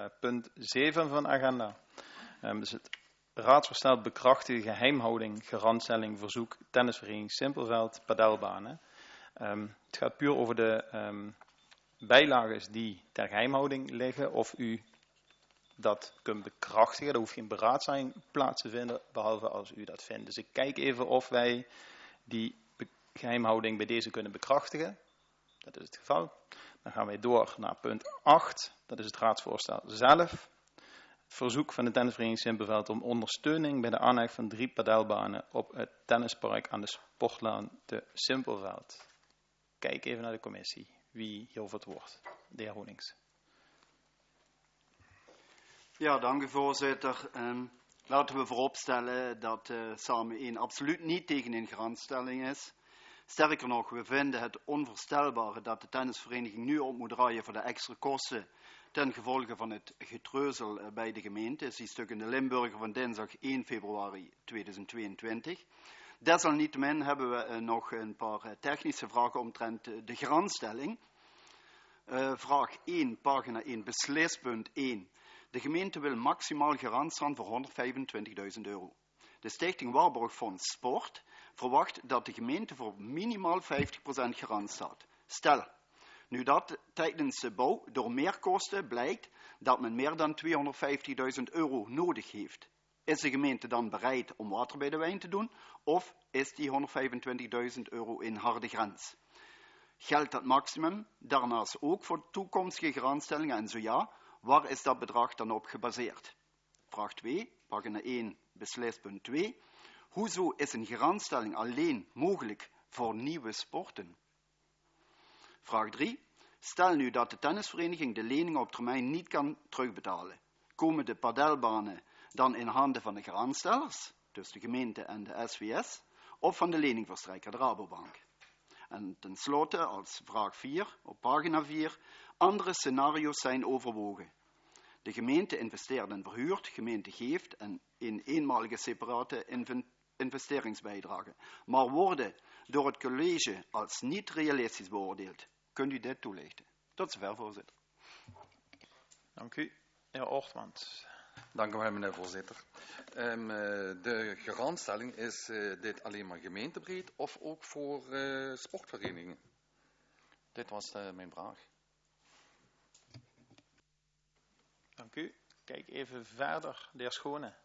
punt 7 van de agenda. Dus het raadsvoorstel bekrachtigen geheimhouding, garantstelling, verzoek, tennisvereniging Simpelveld, padelbanen. Het gaat puur over de bijlagen die ter geheimhouding liggen, of u dat kunt bekrachtigen. Er hoeft geen beraadslaging plaats te vinden, behalve als u dat vindt. Dus ik kijk even of wij die geheimhouding bij deze kunnen bekrachtigen. Dat is het geval. Dan gaan wij door naar punt 8. Dat is het raadsvoorstel zelf. Het verzoek van de tennisvereniging Simpelveld om ondersteuning bij de aanleg van 3 padelbanen op het tennispark aan de Sportlaan te Simpelveld. Kijk even naar de commissie. Wie hierover het woord? De heer Honings. Ja, dank u voorzitter. Laten we vooropstellen dat Samen 1 absoluut niet tegen een garantstelling is. Sterker nog, we vinden het onvoorstelbaar dat de tennisvereniging nu op moet draaien voor de extra kosten ten gevolge van het getreuzel bij de gemeente. Zie stuk in de Limburger van dinsdag 1 februari 2022. Desalniettemin hebben we nog een paar technische vragen omtrent de garantstelling. Vraag 1, pagina 1, beslispunt 1. De gemeente wil maximaal garant staan voor €125.000. De Stichting Waarborgfonds Sport verwacht dat de gemeente voor minimaal 50% garant staat. Stel, nu dat tijdens de bouw door meerkosten blijkt dat men meer dan €250.000 nodig heeft. Is de gemeente dan bereid om water bij de wijn te doen? Of is die €125.000 een harde grens? Geldt dat maximum daarnaast ook voor toekomstige garantstellingen en zo ja, waar is dat bedrag dan op gebaseerd? Vraag 2, pagina 1, beslispunt 2. Hoezo is een garantstelling alleen mogelijk voor nieuwe sporten? Vraag 3. Stel nu dat de tennisvereniging de lening op termijn niet kan terugbetalen. Komen de padelbanen dan in handen van de garantstellers, dus de gemeente en de SVS, of van de leningverstrekker, de Rabobank? En tenslotte, als vraag 4, op pagina 4, andere scenario's zijn overwogen. De gemeente investeert en verhuurt, gemeente geeft een eenmalige separate investeringsbijdrage, maar worden door het college als niet realistisch beoordeeld. Kunt u dit toelichten? Tot zover, voorzitter. Dank u. Heer Ortmans. Dank u wel, meneer voorzitter. De garantstelling, is dit alleen maar gemeentebreed of ook voor sportverenigingen? Dit was mijn vraag. Dank u. Kijk even verder. De heer Schone.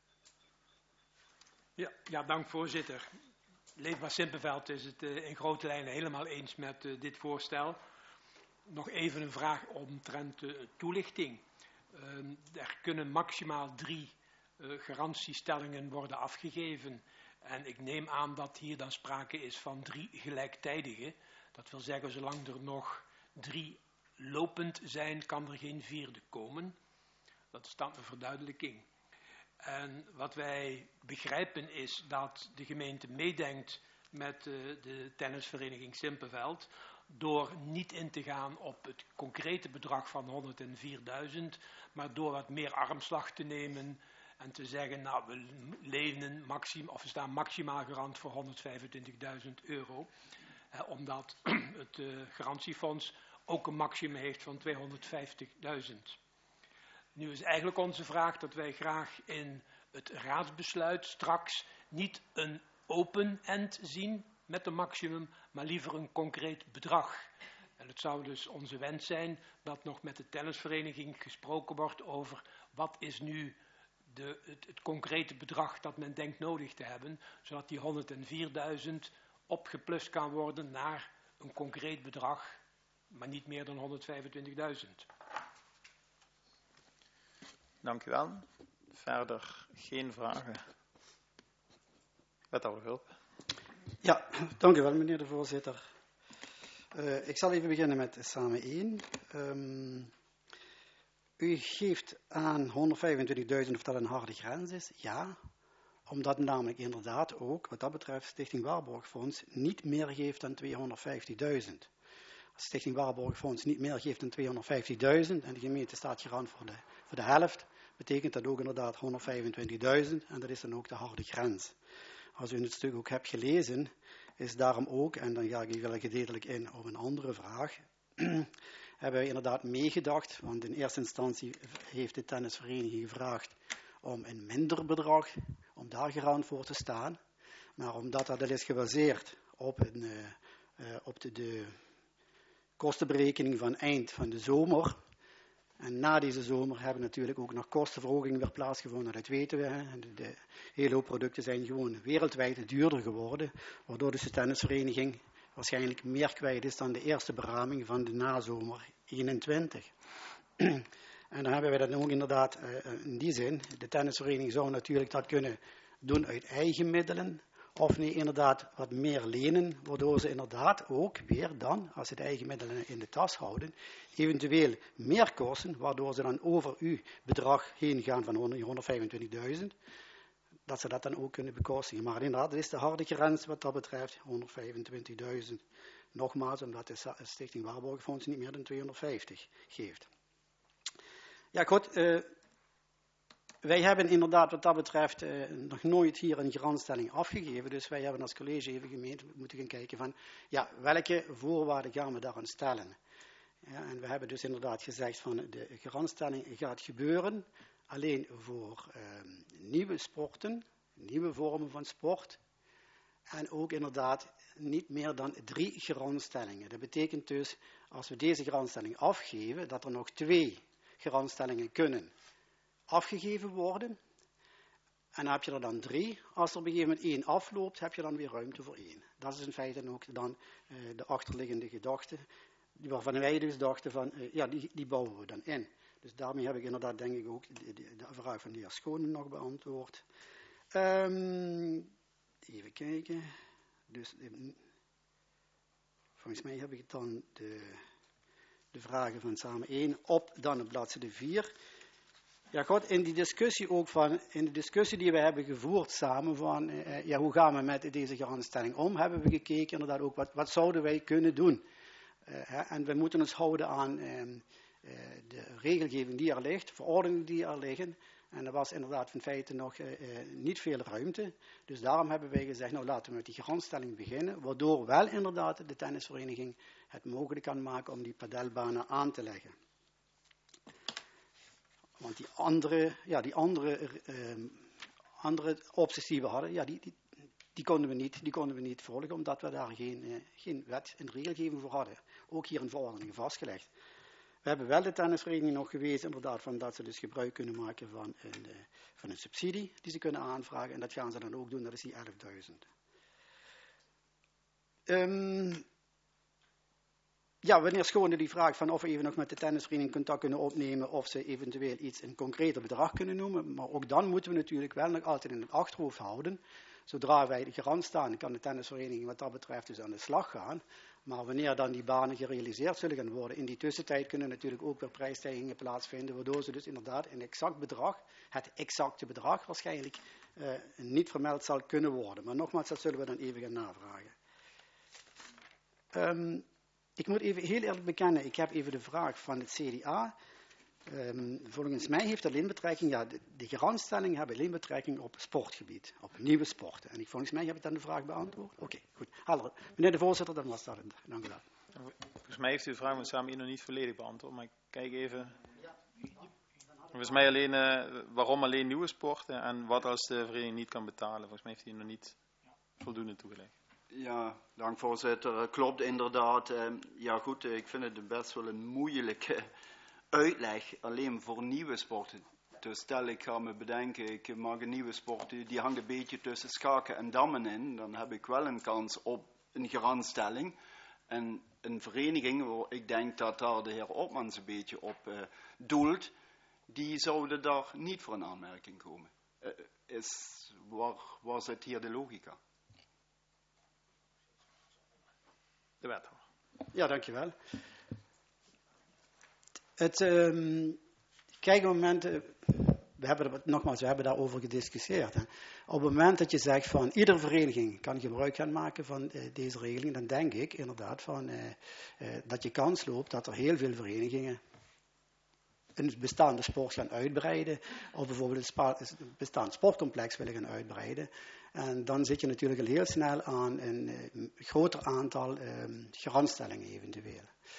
Ja, dank voorzitter. Leefbaar Simpelveld is het in grote lijnen helemaal eens met dit voorstel. Nog even een vraag omtrent toelichting. Er kunnen maximaal 3 garantiestellingen worden afgegeven. En ik neem aan dat hier dan sprake is van 3 gelijktijdige. Dat wil zeggen, zolang er nog 3 lopend zijn, kan er geen 4e komen. Dat staat een verduidelijking. En wat wij begrijpen is dat de gemeente meedenkt met de tennisvereniging Simpelveld door niet in te gaan op het concrete bedrag van 104.000, maar door wat meer armslag te nemen en te zeggen, nou, we lenen we staan maximaal garant voor €125.000, omdat het garantiefonds ook een maximum heeft van €250.000. Nu is eigenlijk onze vraag dat wij graag in het raadsbesluit straks niet een open end zien met een maximum, maar liever een concreet bedrag. En het zou dus onze wens zijn dat nog met de tennisvereniging gesproken wordt over wat is nu het concrete bedrag dat men denkt nodig te hebben, zodat die 104.000 opgeplust kan worden naar een concreet bedrag, maar niet meer dan 125.000. Dank u wel. Verder geen vragen. Wethouder Gulp. Ja, dank u wel, meneer de voorzitter. Ik zal even beginnen met Samen 1. U geeft aan 125.000 of dat een harde grens is. Ja, omdat namelijk inderdaad ook, wat dat betreft, Stichting Waarborgfonds niet meer geeft dan 250.000. Als Stichting Waarborgfonds niet meer geeft dan 250.000 en de gemeente staat garant voor de helft, betekent dat ook inderdaad 125.000 en dat is dan ook de harde grens. Als u het stuk ook hebt gelezen, is daarom ook, en dan ga ik wel gedeeltelijk in op een andere vraag, hebben wij inderdaad meegedacht, want in eerste instantie heeft de tennisvereniging gevraagd om een minder bedrag, om daar garant voor te staan. Maar omdat dat is gebaseerd op de kostenberekening van eind van de zomer. En na deze zomer hebben natuurlijk ook nog kostenverhogingen weer plaatsgevonden, dat weten we. Hè. De hele hoop producten zijn gewoon wereldwijd duurder geworden, waardoor dus de tennisvereniging waarschijnlijk meer kwijt is dan de eerste beraming van de nazomer 21. En dan hebben wij dat ook inderdaad in die zin. De tennisvereniging zou natuurlijk dat kunnen doen uit eigen middelen. Of nee, inderdaad wat meer lenen, waardoor ze inderdaad ook weer dan, als ze de eigen middelen in de tas houden, eventueel meer kosten, waardoor ze dan over uw bedrag heen gaan van 125.000, dat ze dat dan ook kunnen bekostigen. Maar inderdaad, dat is de harde grens wat dat betreft, 125.000. Nogmaals, omdat de Stichting Waarborgenfonds niet meer dan 250 geeft. Ja goed, wij hebben inderdaad wat dat betreft nog nooit hier een garantstelling afgegeven. Dus wij hebben als college even gemeend moeten gaan kijken van, ja, welke voorwaarden gaan we daaraan stellen? Ja, en we hebben dus inderdaad gezegd van de garantstelling gaat gebeuren alleen voor nieuwe sporten, nieuwe vormen van sport. En ook inderdaad niet meer dan 3 garantstellingen. Dat betekent dus, als we deze garantstelling afgeven, dat er nog 2 garantstellingen kunnen afgegeven worden. En dan heb je er dan 3. Als er op een gegeven moment 1 afloopt, heb je dan weer ruimte voor 1. Dat is in feite ook dan de achterliggende gedachte, waarvan wij dus dachten van, ja, die bouwen we dan in. Dus daarmee heb ik inderdaad denk ik ook de vraag van de heer Schoonen nog beantwoord. Even kijken. Dus volgens mij heb ik dan de vragen van samen 1 dan op bladzijde 4. Ja, goed, in die discussie ook in de discussie die we hebben gevoerd samen van, ja, hoe gaan we met deze garantstelling om, hebben we gekeken inderdaad ook, wat zouden wij kunnen doen? En we moeten ons houden aan de regelgeving die er ligt, verordeningen die er liggen. En er was inderdaad in feite nog niet veel ruimte. Dus daarom hebben wij gezegd, nou laten we met die garantstelling beginnen, waardoor wel inderdaad de tennisvereniging het mogelijk kan maken om die padelbanen aan te leggen. Want die andere opties die we hadden, ja, die konden we niet volgen, omdat we daar geen wet en regelgeving voor hadden. Ook hier in verordeningen vastgelegd. We hebben wel de tennisvereniging nog gewezen, inderdaad, van dat ze dus gebruik kunnen maken van een subsidie die ze kunnen aanvragen. En dat gaan ze dan ook doen, dat is die 11.000. Ja, wanneer Schone die vraag van of we even nog met de tennisvereniging contact kunnen opnemen, of ze eventueel een concreter bedrag kunnen noemen. Maar ook dan moeten we natuurlijk wel nog altijd in het achterhoofd houden. Zodra wij de garant staan, kan de tennisvereniging wat dat betreft dus aan de slag gaan. Maar wanneer dan die banen gerealiseerd zullen gaan worden, in die tussentijd kunnen natuurlijk ook weer prijsstijgingen plaatsvinden, waardoor ze dus inderdaad een exact bedrag, het exacte bedrag waarschijnlijk niet vermeld zal kunnen worden. Maar nogmaals, dat zullen we dan even gaan navragen. Ik moet even heel eerlijk bekennen, ik heb even de vraag van het CDA. Volgens mij heeft alleen betrekking, ja, de garantstellingen hebben alleen betrekking op sportgebied, op nieuwe sporten. En volgens mij heb ik dan de vraag beantwoord. Oké, goed. Helder. Meneer de voorzitter, dan was dat het. Dank u wel. Volgens mij heeft u de vraag van samen nog niet volledig beantwoord, maar ik kijk even. Volgens mij alleen, waarom alleen nieuwe sporten en wat als de vereniging niet kan betalen. Volgens mij heeft u nog niet voldoende toegelegd. Ja, dank voorzitter. Klopt inderdaad. Ja goed, ik vind het best wel een moeilijke uitleg alleen voor nieuwe sporten. Dus stel ik ga me bedenken, ik maak een nieuwe sport, die hangt een beetje tussen schaken en dammen in. Dan heb ik wel een kans op een garantstelling. En een vereniging, waar ik denk dat daar de heer Opmans een beetje op doelt, die zouden daar niet voor een aanmerking komen. Waar zit hier de logica? De wethouder. Ja, dankjewel. Kijk, op het moment, we hebben daarover gediscussieerd. Hè. Op het moment dat je zegt van iedere vereniging kan gebruik gaan maken van deze regeling, dan denk ik inderdaad van, dat je kans loopt dat er heel veel verenigingen een bestaande sport gaan uitbreiden, of bijvoorbeeld een bestaand sportcomplex willen gaan uitbreiden. En dan zit je natuurlijk al heel snel aan een groter aantal garantstellingen eventueel.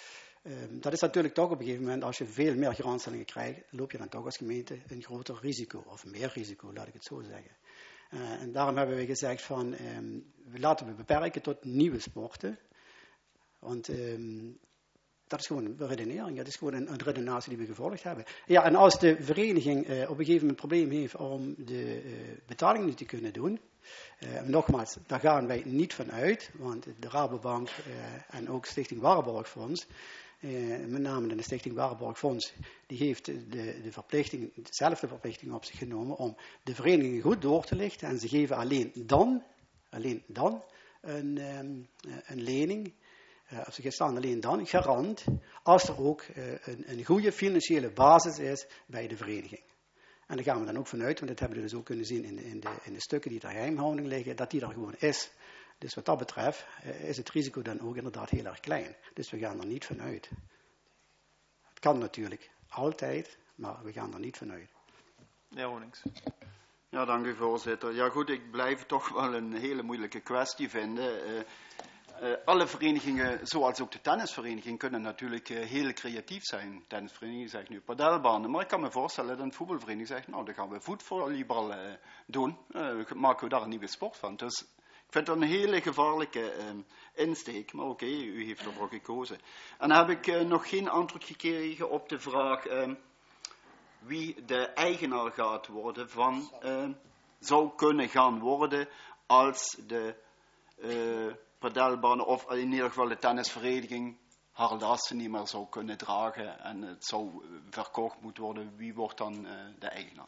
Dat is natuurlijk toch op een gegeven moment, als je veel meer garantstellingen krijgt, loop je dan toch als gemeente een groter risico, of meer risico, laat ik het zo zeggen. En daarom hebben we gezegd van, laten we beperken tot nieuwe sporten. Want dat is gewoon een redenering, dat is gewoon een redenatie die we gevolgd hebben. Ja, en als de vereniging op een gegeven moment een probleem heeft om de betaling niet te kunnen doen, nogmaals, daar gaan wij niet van uit, want de Rabobank en ook Stichting Warburgfonds, met name de Stichting Warburgfonds, die heeft dezelfde verplichting op zich genomen om de vereniging goed door te lichten en ze geven alleen dan een lening. Of ze staan alleen dan garant als er ook een goede financiële basis is bij de vereniging. En daar gaan we dan ook vanuit, want dat hebben we dus ook kunnen zien in de stukken die ter geheimhouding liggen, dat die er gewoon is. Dus wat dat betreft is het risico dan ook inderdaad heel erg klein. Dus we gaan er niet vanuit. Het kan natuurlijk altijd, maar we gaan er niet vanuit. Ja, Ronings. Ja, dank u voorzitter. Ja goed, ik blijf het toch wel een hele moeilijke kwestie vinden. Alle verenigingen, zoals ook de tennisvereniging, kunnen natuurlijk heel creatief zijn. De tennisvereniging zegt nu padelbanen, maar ik kan me voorstellen dat een voetbalvereniging zegt, nou dan gaan we voetvolleybal doen, maken we daar een nieuwe sport van. Dus ik vind dat een hele gevaarlijke insteek, maar oké, u heeft ervoor gekozen. En dan heb ik nog geen antwoord gekregen op de vraag wie de eigenaar gaat worden van, zou kunnen gaan worden als de padelbanen of in ieder geval de tennisvereniging haar lasten niet meer zou kunnen dragen en het zou verkocht moeten worden. Wie wordt dan de eigenaar?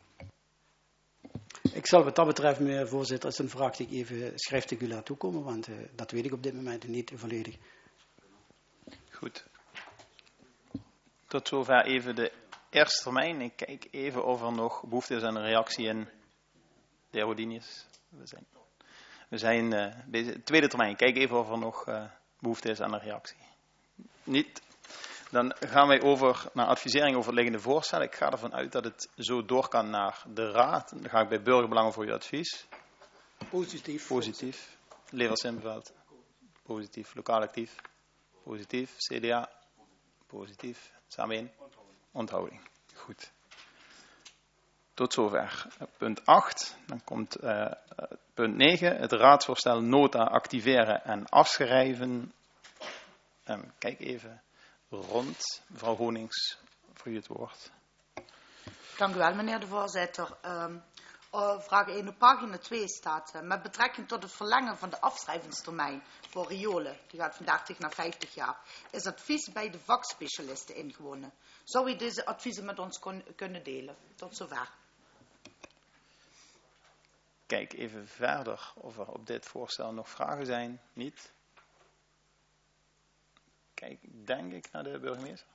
Ik zal wat dat betreft, meneer voorzitter, is een vraag die ik even schriftelijk u laat toekomen, want dat weet ik op dit moment niet volledig. Goed. Tot zover even de eerste termijn. Ik kijk even of er nog behoefte is aan een reactie in de heer Rodinius. We zijn bezig. Tweede termijn. Kijk even of er nog behoefte is aan een reactie. Niet. Dan gaan wij over naar advisering over het liggende voorstel. Ik ga ervan uit dat het zo door kan naar de raad. Dan ga ik bij Burgerbelangen voor uw advies. Positief. Levers Simpelveld. Positief. Lokaal actief. Positief. CDA. Positief. Samen in. Onthouding. Goed. Tot zover. Punt 8. Dan komt punt 9. Het raadsvoorstel nota activeren en afschrijven. Kijk even rond. Mevrouw Ronings, voor u het woord. Dank u wel, meneer de voorzitter. Vraag 1 op pagina 2 staat, met betrekking tot het verlengen van de afschrijvingstermijn voor riolen, die gaat van 30 naar 50 jaar, is advies bij de vakspecialisten ingewonnen. Zou u deze adviezen met ons kunnen delen? Tot zover. Kijk even verder of er op dit voorstel nog vragen zijn. Niet? Kijk, denk ik naar de burgemeester.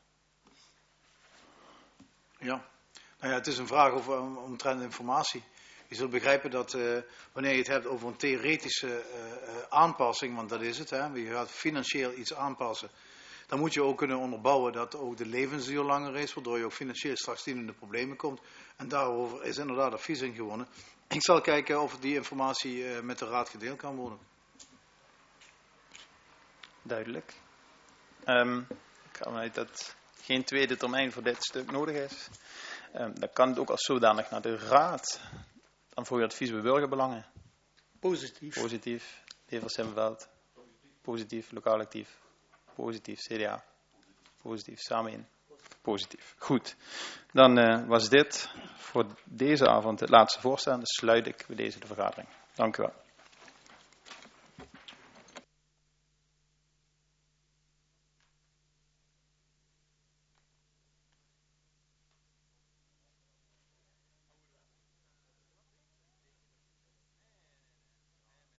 Ja, nou ja, het is een vraag over omtrent informatie. Je zult begrijpen dat wanneer je het hebt over een theoretische aanpassing, want dat is het, hè, je gaat financieel iets aanpassen, dan moet je ook kunnen onderbouwen dat ook de levensduur langer is, waardoor je ook financieel straks niet in de problemen komt. En daarover is inderdaad advies ingewonnen. Ik zal kijken of die informatie met de raad gedeeld kan worden. Duidelijk. Ik ga vanuit dat geen tweede termijn voor dit stuk nodig is. Dan kan het ook als zodanig naar de raad. Dan voor uw advies bij burgerbelangen. Positief. Levers Simpelveld. Positief. Lokaal actief. Positief. CDA. Positief. Samen in. Positief. Goed. Dan was dit voor deze avond het laatste voorstel. Dan sluit ik bij deze de vergadering. Dank u wel.